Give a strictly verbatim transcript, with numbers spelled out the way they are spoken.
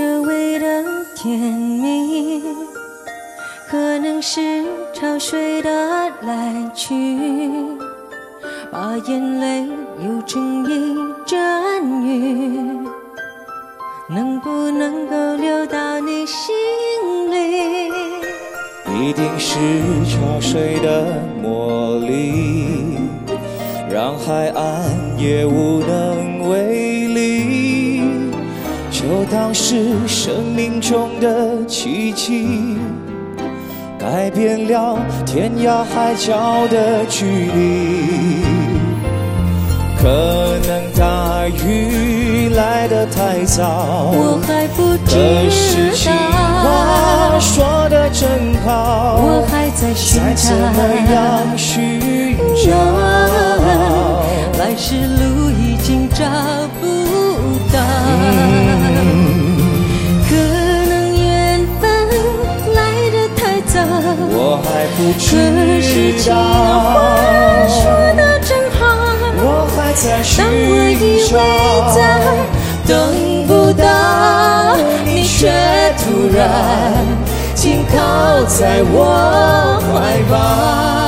久违的甜蜜，可能是潮水的来去，把眼泪流成一阵雨，能不能够流到你心里？ 一定是潮水的魔力，让海岸也无能为力，就当是生命中的奇迹，改变了天涯海角的距离。可能大雨来得太早， 我还不知可是情话说得真好， 我还在寻找， 再怎么样寻找， 来时路已经找不到。 嗯、 可能缘分来得太早， 我还不知道， 可是情话说得真好， 我还在寻当我以为再等不到，你却突然紧靠在我怀抱。